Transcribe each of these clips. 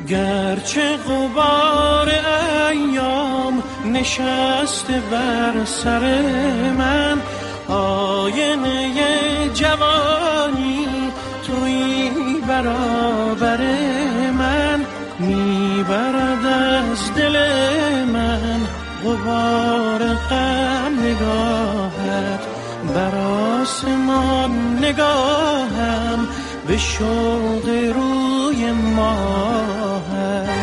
گرچه غبار ایام نشسته بر سر من، آینه جوانی تویی برابر من. میبرد از دل من غبار غم نگاهت، بر آسمان نگاهم به شوق روی ماهت.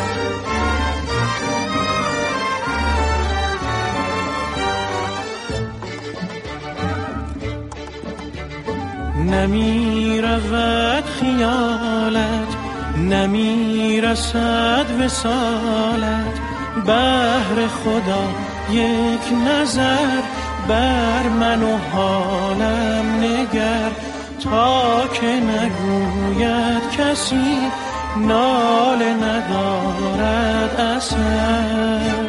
نمی رود خیالت، نمی رسد وصالت، بهر خدا یک نظر بر من و حالم نگر، تا که نگوید کسی ناله ندارد اثر.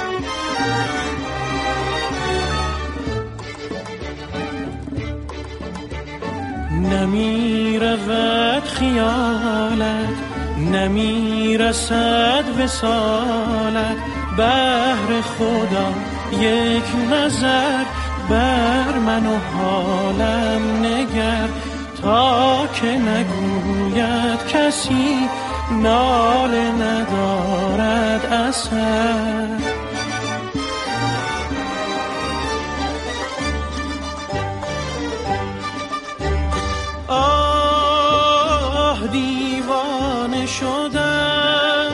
نمی رود خیالت، نمی رسد وصالت، بهر خدا یک نظر بر من و حالم نگر، تا که نگوید کسی ناله ندارد اثر. دیوانه شدم،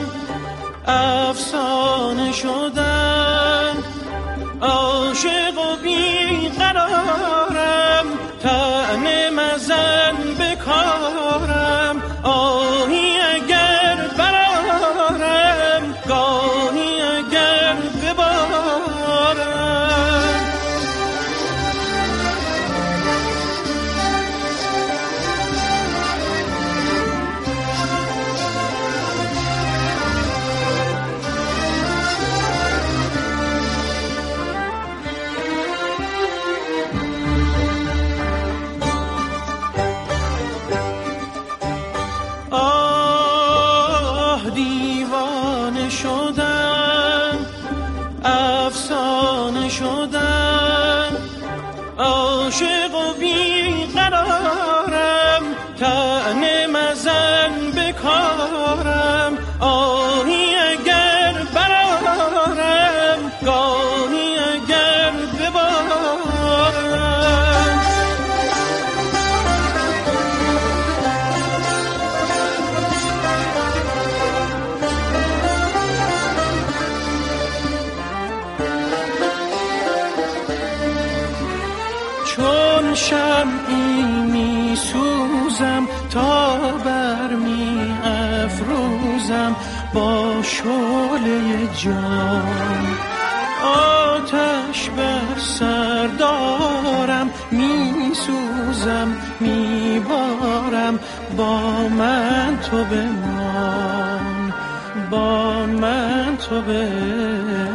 افسانه شدم، عاشق و بیقرارم، طعنه مزن به کارم، آهی اگر برارم، گاهی اگر ببارم. دیوانه شدم، افسانه شدم، عاشق و بیقرارم، طعنه مزن به کارم، آهی اگر برارم، گاهی اگر ببارم. چون شمعی می سوزم تا بر می افروزم با شعله جان، آتش بر سر دارم، می سوزم می بارم، با من تو بمان، با من تو بمان.